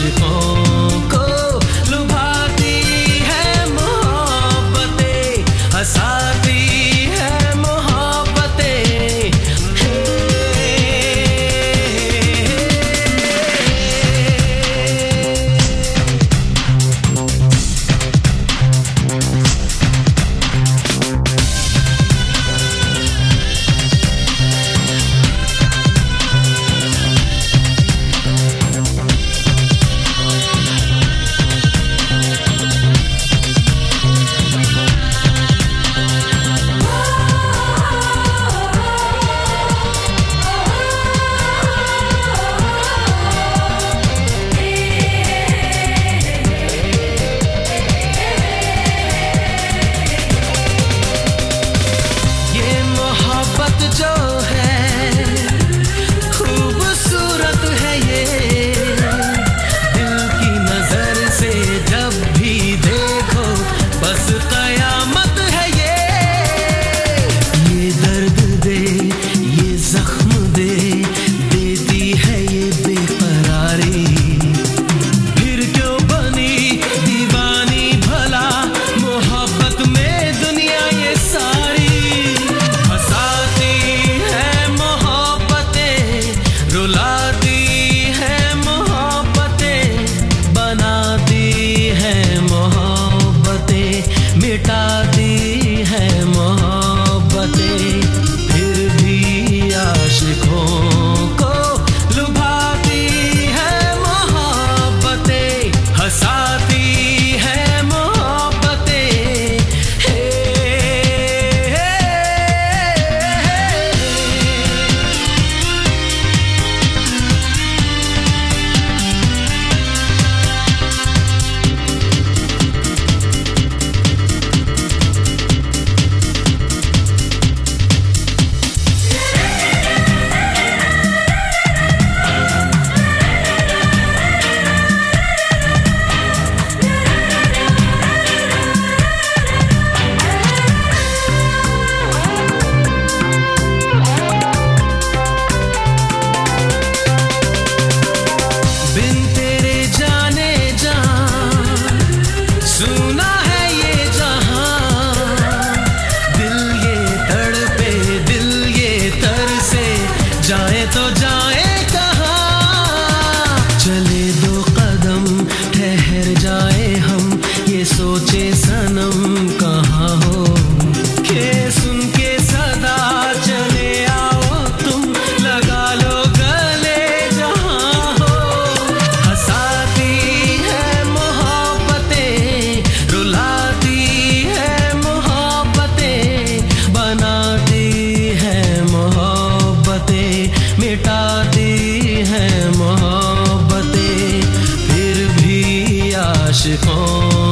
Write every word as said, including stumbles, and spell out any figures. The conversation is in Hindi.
आशिकों को लुभाती है मोहब्बतें, हंसाती है मोहब्बतें। जो है खूबसूरत है ये, दिल की नजर से जब भी देखो बस कयामत है ये। ये दर्द दे, ये जख्म दे, देती है ये बेकरारी। फिर क्यों बनी दीवानी भला मोहब्बत में दुनिया ये सारी। रुलाती है मोहब्बतें, बनाती है मोहब्बतें, मिटाती है मोहब्बतें। फिर भी आशिकों को लुभाती है मोहब्बतें, हंसाती है मोहब्बतें। सुना है ये जहां, दिल ये तड़पे, दिल ये तरसे, जाए तो जाए कहाँ। चले दो कदम ठहर जाए हम, ये सोचे सनम कहाँ हो। के सुन के सदा चले आओ तुम, लगा लो गले जहाँ हो। हंसाती है मोहब्बतें, रुलाती है मोहब्बतें, बनाती है मोहब्बतें, मिटाती है मोहब्बतें। फिर भी आशिकों